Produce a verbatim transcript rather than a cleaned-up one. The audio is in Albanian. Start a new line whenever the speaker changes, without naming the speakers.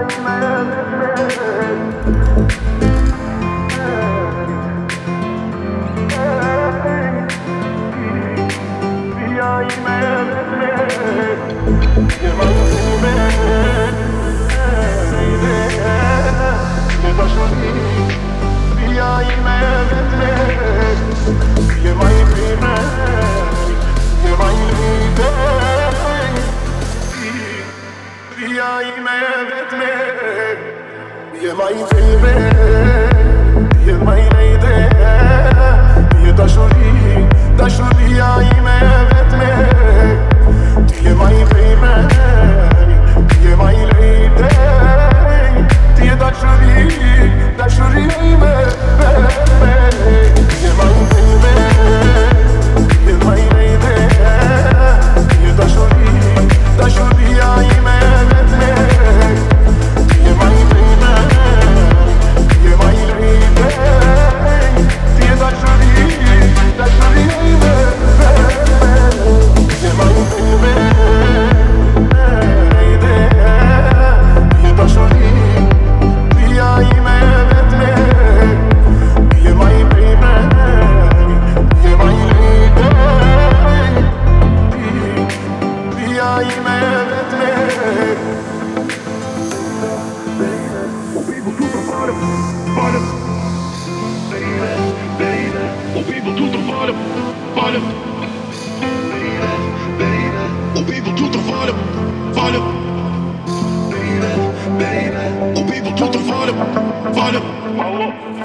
You're my favorite, you're my lady, you're dashuri, dashuri aime vetme. You're my favorite, you're my lady, you're dashuri, dashuri aime vetme. You're my favorite, you're my lady, you're dashuri, dashuri aime vetme. You're my
Baby, baby, o people tot de vader, vader.